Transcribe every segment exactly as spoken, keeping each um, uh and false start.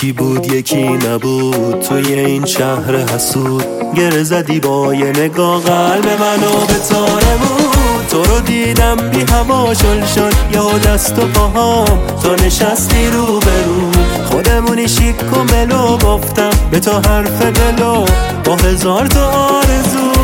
یکی بود یکی نبود توی این شهر حسود. گره زدی با یه نگاه قلب منو به تارمون. تو رو دیدم بی هوا شل شل یا دست و پاهام تو نشستی رو برو. خودمونی شیک و ملو گفتم به تو حرف دلو با هزار تا آرزو.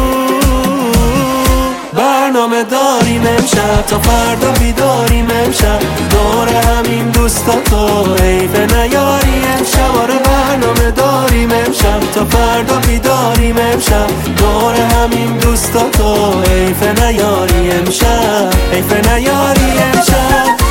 برنامه داریم امشب تا فردا بیداریم امشب دور همین دوستا تو حیف نیاری امشب. آره برنامه داریم امشب تا فردا بیداریم امشب دور همین دوستا تو حیف نیاری امشب حیف نیاری امشب.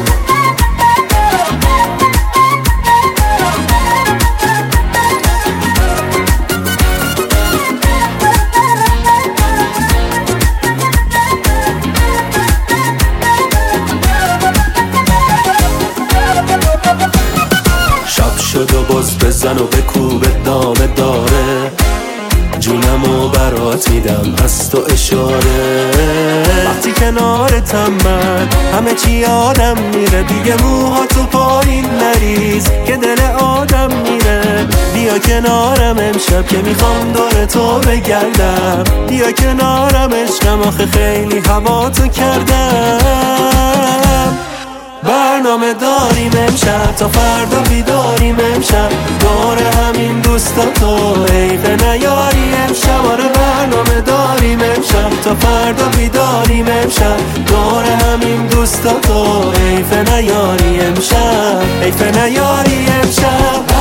شد و باز بزن و بکوب دامه داره جونمو برات میدم از تو اشاره. وقتی کنارتم من همه چی آدم میره دیگه موها تو پایین نریز که دل آدم میره. بیا کنارم امشب که میخوام دور تو بگردم. بیا کنارم عشقم آخه خیلی هوا تو کردم. برنامه داریم امشب تا فردا بیداریم امشب دور همین دوستا تو حیف نیاری امشب. آره برنامه داریم امشب تا فردا بیداریم امشب دور همین دوستا تو حیف نیاری امشب حیف نیاری امشب.